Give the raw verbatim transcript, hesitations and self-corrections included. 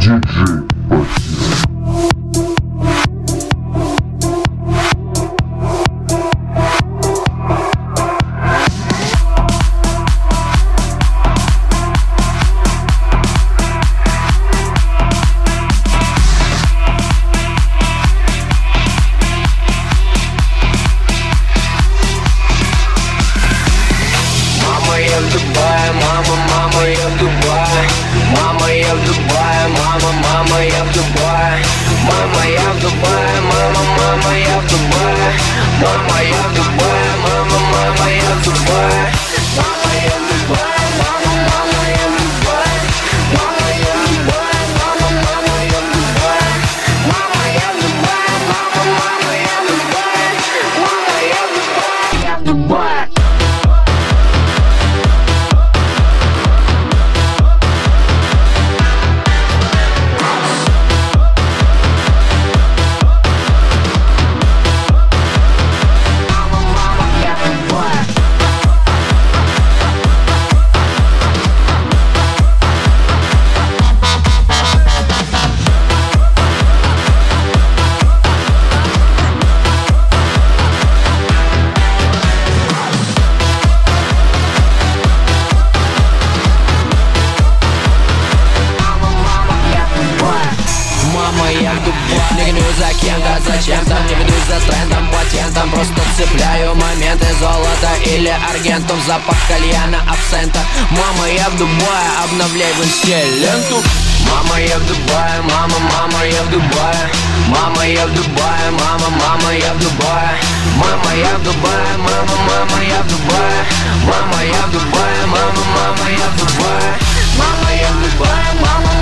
диджей Бахир. Я в Дубае, мама, мама, я в Дубае. Мама, я в Дубае, мама, мама, я в Дубае. Мама, я в Дубае, мама, мама, я в Дубае. Мама, я в Дубае, мама, мама, я в Дубае. Мама, я в Дубае, мама, мама, я в Дубае. Мама, я в Дубае, мама, мама, я в Дубае. Мама, я в Дубае, мама, мама, я в Дубае. Мама, я в Дубае, я в Дубае. Мама, я в Дубае, не гонюсь за кем-то, зачем-то. Не ведусь за трендом, патентом. Просто цепляю моменты, золото или аргентум. Запах кальяна, абсента. Мама, я в Дубае, обновляй в инсте ленту. Мама, я в Дубае, мама, мама, я в Дубае. Мама, я в Дубае, мама, мама, я в Дубае. Мама, я в Дубае, мама, мама, я в Дубае. Мама, я в Дубае, мама, мама, я в Дубае. Мама, я в Дубае, мама,